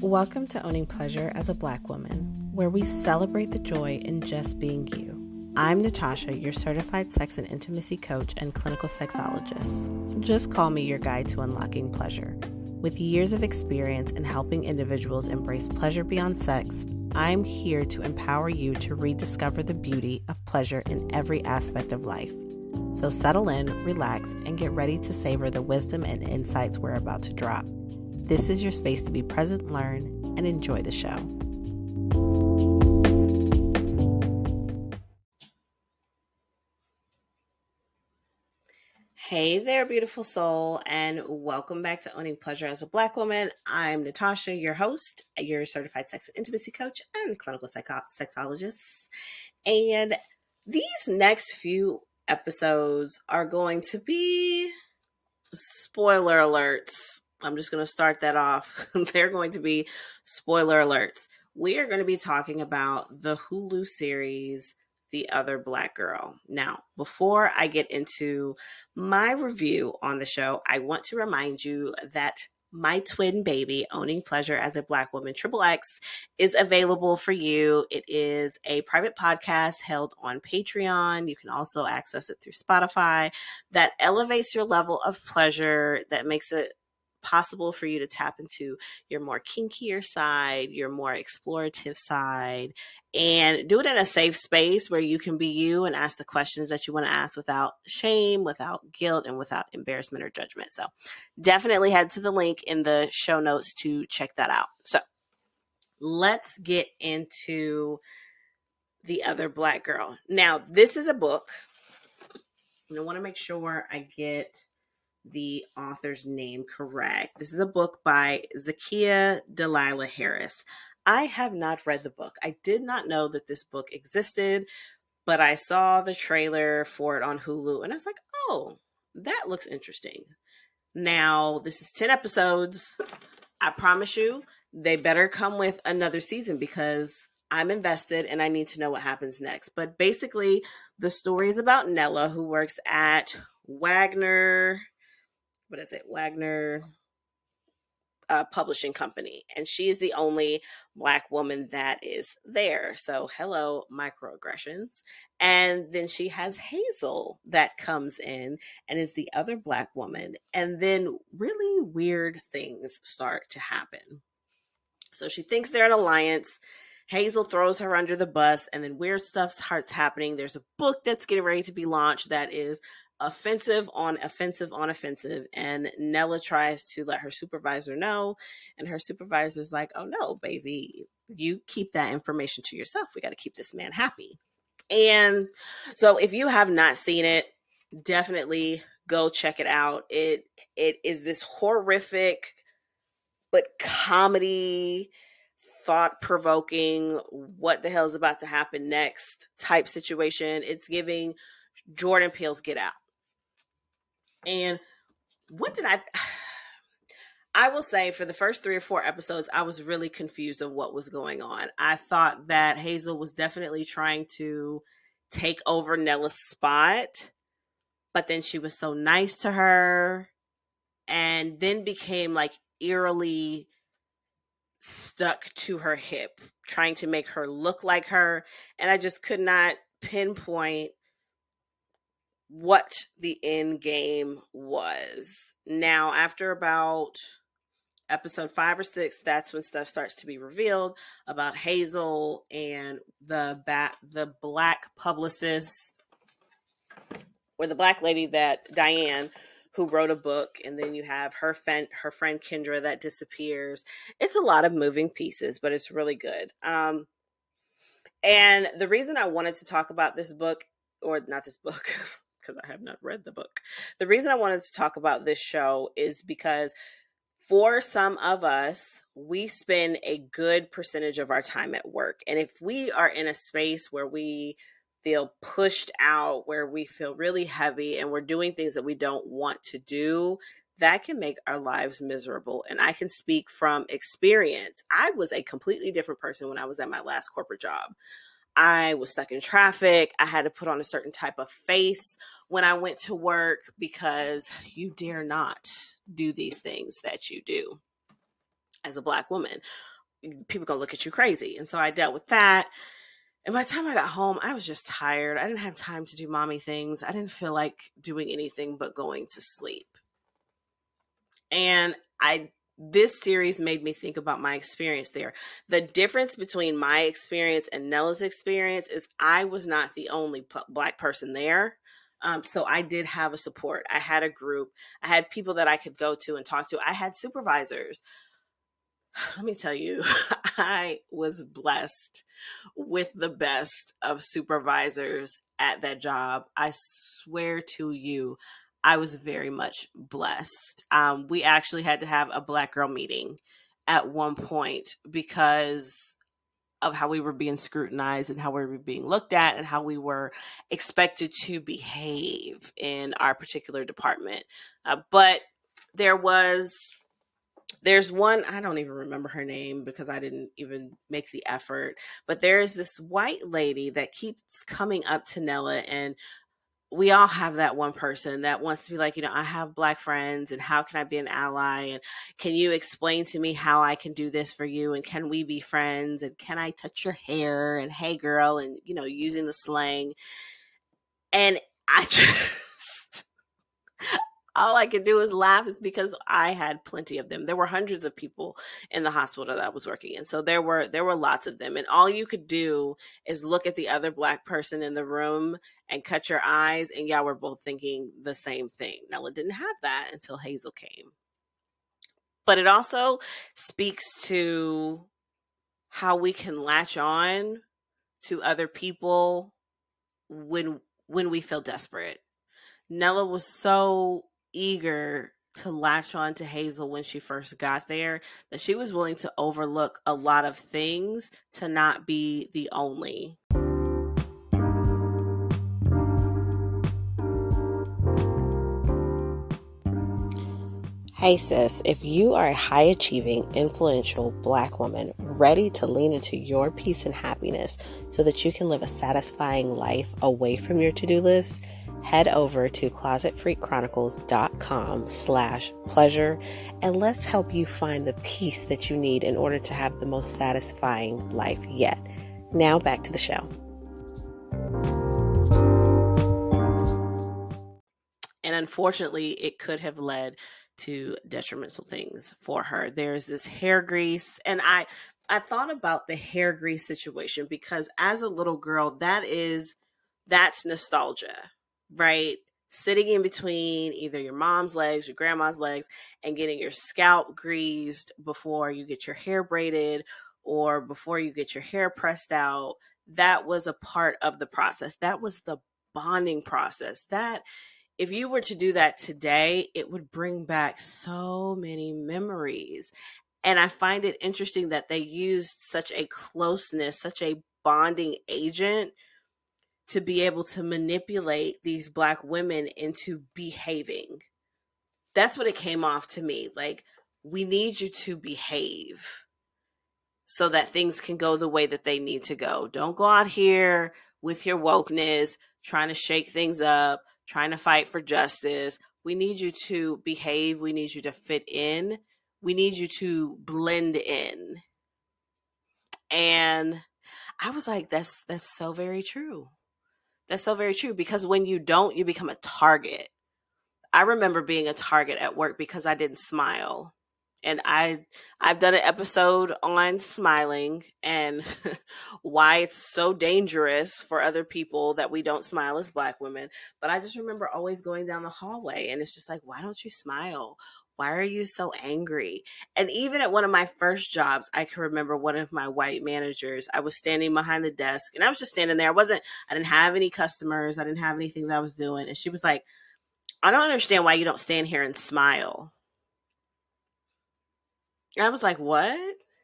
Welcome to Owning Pleasure as a Black Woman, where we celebrate the joy in just being you. I'm Natasha, your certified sex and intimacy coach and clinical sexologist. Just call me your guide to unlocking pleasure. With years of experience in helping individuals embrace pleasure beyond sex, I'm here to empower you to rediscover the beauty of pleasure in every aspect of life. So settle in, relax, and get ready to savor the wisdom and insights we're about to drop. This is your space to be present, learn, and enjoy the show. Hey there, beautiful soul, and welcome back to Owning Pleasure as a Black Woman. I'm Natasha, your host, your certified sex and intimacy coach and clinical sexologist. And these next few episodes are going to be spoiler alerts. I'm just going to start that off. They're going to be spoiler alerts. We are going to be talking about the Hulu series, The Other Black Girl. Now, before I get into my review on the show, I want to remind you that my twin baby, Owning Pleasure as a Black Woman, XXX, is available for you. It is a private podcast held on Patreon. You can also access it through Spotify. That elevates your level of pleasure, that makes it possible for you to tap into your more kinkier side, your more explorative side, and do it in a safe space where you can be you and ask the questions that you want to ask without shame, without guilt, and without embarrassment or judgment. So definitely head to the link in the show notes to check that out. So let's get into The Other Black Girl. Now, this is a book, and I want to make sure I get the author's name correct. This is a book by Zakiya Dalila Harris. I have not read the book. I did not know that this book existed, but I saw the trailer for it on Hulu and I was like, oh, that looks interesting. Now, this is 10 episodes. I promise you, they better come with another season because I'm invested and I need to know what happens next. But basically, the story is about Nella, who works at Wagner publishing company, and she is the only Black woman that is there. So hello, microaggressions. And then she has Hazel that comes in and is the other Black woman, and then really weird things start to happen. So she thinks they're an alliance. Hazel throws her under the bus, and then weird stuff starts happening. There's a book that's getting ready to be launched that is offensive on offensive on offensive, and Nella tries to let her supervisor know, and her supervisor's like, oh no, baby, you keep that information to yourself. We got to keep this man happy. And so if you have not seen it, definitely go check it out. It is this horrific but comedy, thought-provoking, what the hell is about to happen next type situation. It's giving Jordan Peele's Get Out. And I will say for the first 3 or 4 episodes, I was really confused of what was going on. I thought that Hazel was definitely trying to take over Nella's spot, but then she was so nice to her and then became like eerily stuck to her hip, trying to make her look like her. And I just could not pinpoint what the end game was. Now, after about episode 5 or 6, that's when stuff starts to be revealed about Hazel and the Black publicist, or the Black lady, that Diane, who wrote a book, and then you have her friend Kendra that disappears. It's a lot of moving pieces, but it's really good. And the reason I wanted to talk about this book, or not this book, because I have not read the book. The reason I wanted to talk about this show is because for some of us, we spend a good percentage of our time at work. And if we are in a space where we feel pushed out, where we feel really heavy and we're doing things that we don't want to do, that can make our lives miserable. And I can speak from experience. I was a completely different person when I was at my last corporate job. I was stuck in traffic. I had to put on a certain type of face when I went to work because you dare not do these things that you do as a Black woman. people gonna look at you crazy. And so I dealt with that. And by the time I got home, I was just tired. I didn't have time to do mommy things. I didn't feel like doing anything but going to sleep. And this series made me think about my experience there. The difference between my experience and Nella's experience is I was not the only Black person there. So I did have a support. I had a group. I had people that I could go to and talk to. I had supervisors. Let me tell you, I was blessed with the best of supervisors at that job. I swear to you, I was very much blessed. We actually had to have a Black girl meeting at one point because of how we were being scrutinized and how we were being looked at and how we were expected to behave in our particular department. But there's one, I don't even remember her name because I didn't even make the effort, but there's this white lady that keeps coming up to Nella, and we all have that one person that wants to be like, I have Black friends, and how can I be an ally? And can you explain to me how I can do this for you? And can we be friends? And can I touch your hair? And hey girl, and using the slang. And I just, all I could do is laugh, is because I had plenty of them. There were hundreds of people in the hospital that I was working in. So there were lots of them. And all you could do is look at the other Black person in the room and cut your eyes, and y'all were both thinking the same thing. Nella didn't have that until Hazel came. But it also speaks to how we can latch on to other people when we feel desperate. Nella was so eager to latch on to Hazel when she first got there that she was willing to overlook a lot of things to not be the only. Hey sis, if you are a high achieving, influential Black woman ready to lean into your peace and happiness so that you can live a satisfying life away from your to-do list, head over to closetfreakchronicles.com/pleasure and let's help you find the peace that you need in order to have the most satisfying life yet. Now back to the show. And unfortunately, it could have led to detrimental things for her. There's this hair grease, and I thought about the hair grease situation because as a little girl, that's nostalgia, right? Sitting in between either your mom's legs, your grandma's legs, and getting your scalp greased before you get your hair braided or before you get your hair pressed out. That was a part of the process. That was the bonding process. That if you were to do that today, it would bring back so many memories. And I find it interesting that they used such a closeness, such a bonding agent to be able to manipulate these Black women into behaving. That's what it came off to me. Like, we need you to behave so that things can go the way that they need to go. Don't go out here with your wokeness, trying to shake things up, trying to fight for justice. We need you to behave. We need you to fit in. We need you to blend in. And I was like, that's so very true. That's so very true, because when you don't, you become a target. I remember being a target at work because I didn't smile. And I've done an episode on smiling and why it's so dangerous for other people that we don't smile as Black women. But I just remember always going down the hallway and it's just like, why don't you smile? Why are you so angry? And even at one of my first jobs, I can remember one of my white managers, I was standing behind the desk and I was just standing there. I didn't have any customers. I didn't have anything that I was doing. And she was like, I don't understand why you don't stand here and smile. And I was like, what?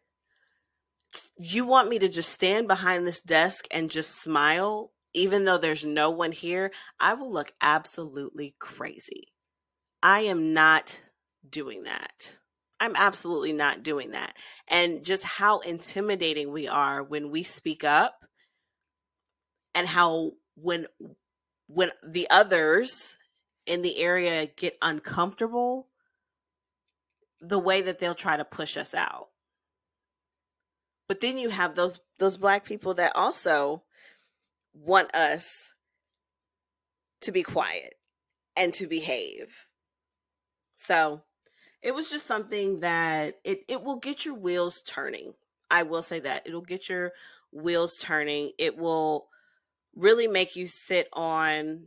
You want me to just stand behind this desk and just smile, even though there's no one here? I will look absolutely crazy. I am not doing that. I'm absolutely not doing that. And just how intimidating we are when we speak up, and how when the others in the area get uncomfortable, the way that they'll try to push us out. But then you have those Black people that also want us to be quiet and to behave. So it was just something that it will get your wheels turning. I will say that. It'll get your wheels turning. It will really make you sit on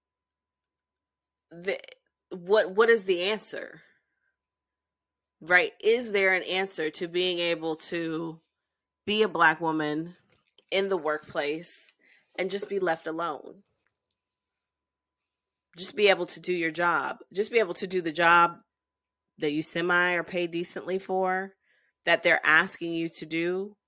the what is the answer? Right? Is there an answer to being able to be a Black woman in the workplace and just be left alone? Just be able to do your job. Just be able to do the job that you semi or pay decently for, that they're asking you to do,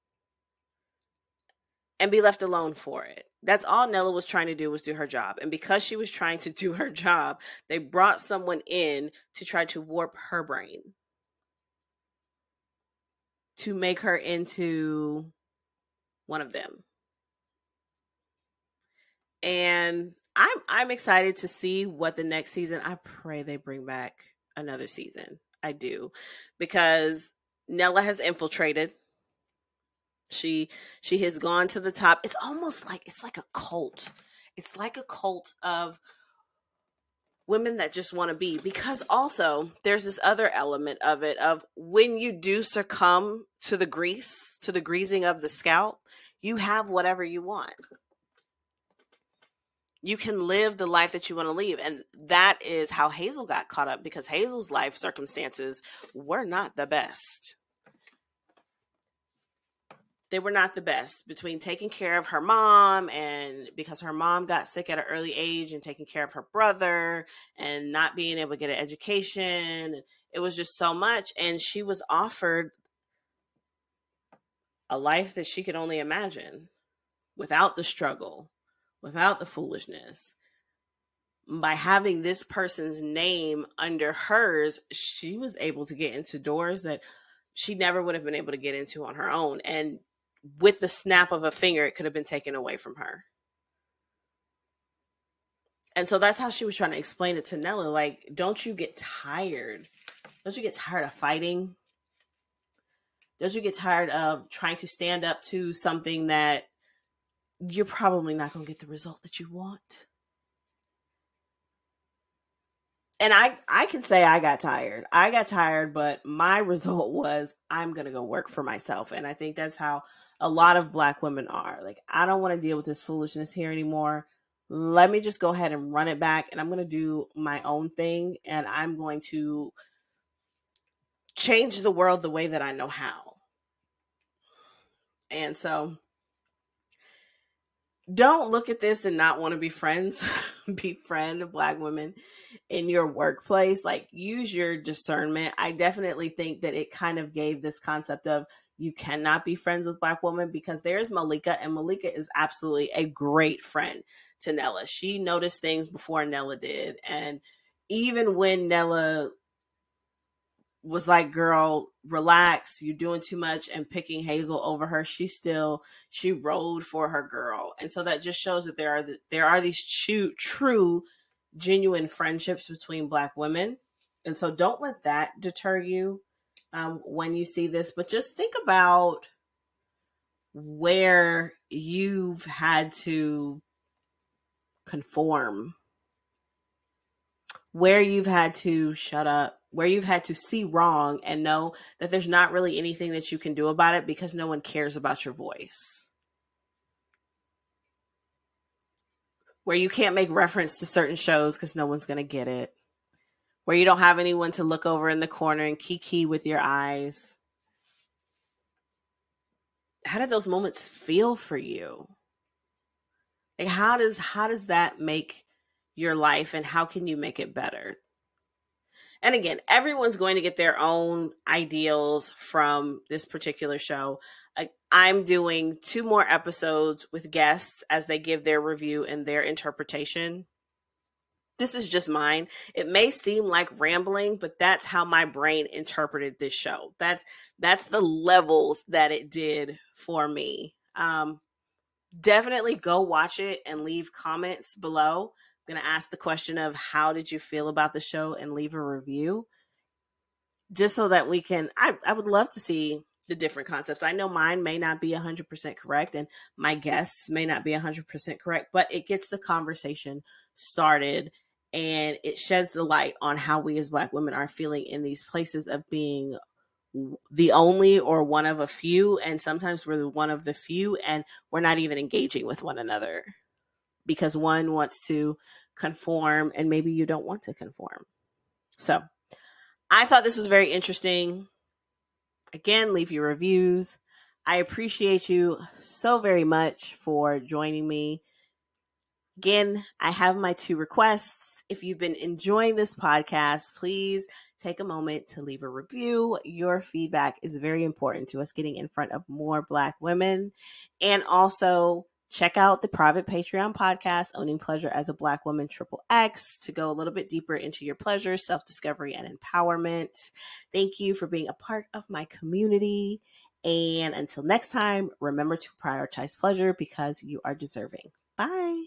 and be left alone for it. That's all Nella was trying to do, was do her job. And because she was trying to do her job, they brought someone in to try to warp her brain, to make her into one of them. And I'm excited to see what the next season. I pray they bring back another season. I do, because Nella has infiltrated. She has gone to the top. It's almost like it's like a cult. It's like a cult of women that just want to be, because also there's this other element of it, of when you do succumb to the grease, to the greasing of the scalp, you have whatever you want. You can live the life that you want to live. And that is how Hazel got caught up, because Hazel's life circumstances were not the best. They were not the best, between taking care of her mom, and because her mom got sick at an early age, and taking care of her brother and not being able to get an education. It was just so much. And she was offered a life that she could only imagine, without the struggle, without the foolishness. By having this person's name under hers, she was able to get into doors that she never would have been able to get into on her own. And with the snap of a finger, it could have been taken away from her. And so that's how she was trying to explain it to Nella. Like, don't you get tired? Don't you get tired of fighting? Don't you get tired of trying to stand up to something that you're probably not going to get the result that you want? And I can say I got tired. I got tired, but my result was, I'm going to go work for myself. And I think that's how a lot of Black women are. Like, I don't want to deal with this foolishness here anymore. Let me just go ahead and run it back. And I'm going to do my own thing. And I'm going to change the world the way that I know how. And so don't look at this and not want to be friends. Befriend Black women in your workplace. Like, use your discernment. I definitely think that it kind of gave this concept of, you cannot be friends with Black women, because there's Malika, and Malika is absolutely a great friend to Nella. She noticed things before Nella did. And even when Nella was like, girl, relax, you're doing too much, and picking Hazel over her, she rode for her girl. And so that just shows that there are these true genuine friendships between Black women. And so don't let that deter you when you see this. But just think about where you've had to conform, where you've had to shut up, where you've had to see wrong and know that there's not really anything that you can do about it, because no one cares about your voice. Where you can't make reference to certain shows because no one's going to get it. Where you don't have anyone to look over in the corner and kiki with your eyes. How did those moments feel for you? Like, how does that make your life, and how can you make it better? And again, everyone's going to get their own ideals from this particular show. I'm doing 2 more episodes with guests as they give their review and their interpretation. This is just mine. It may seem like rambling, but that's how my brain interpreted this show. That's the levels that it did for me. Definitely go watch it and leave comments below. I'm going to ask the question of, how did you feel about the show, and leave a review, just so that we can, I would love to see the different concepts. I know mine may not be 100% correct and my guests may not be 100% correct, but it gets the conversation started and it sheds the light on how we as Black women are feeling in these places of being the only or one of a few. And sometimes we're the one of the few and we're not even engaging with one another because one wants to conform and maybe you don't want to conform. So I thought this was very interesting. Again, leave your reviews. I appreciate you so very much for joining me. Again, I have my 2 requests. If you've been enjoying this podcast, please take a moment to leave a review. Your feedback is very important to us getting in front of more Black women. And also check out the private Patreon podcast, Owning Pleasure as a Black Woman XXX, to go a little bit deeper into your pleasure, self-discovery, and empowerment. Thank you for being a part of my community. And until next time, remember to prioritize pleasure because you are deserving. Bye.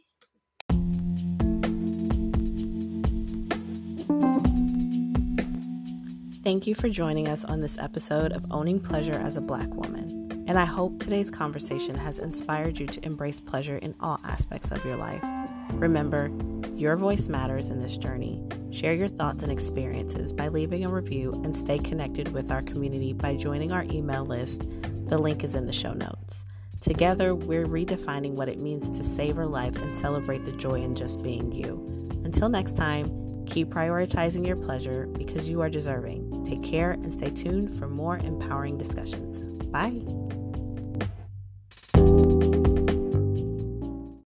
Thank you for joining us on this episode of Owning Pleasure as a Black Woman. And I hope today's conversation has inspired you to embrace pleasure in all aspects of your life. Remember, your voice matters in this journey. Share your thoughts and experiences by leaving a review and stay connected with our community by joining our email list. The link is in the show notes. Together, we're redefining what it means to savor life and celebrate the joy in just being you. Until next time, keep prioritizing your pleasure because you are deserving. Take care and stay tuned for more empowering discussions. Bye.